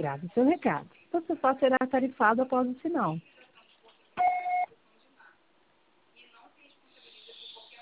grave seu recado. Você só será tarifado após o sinal.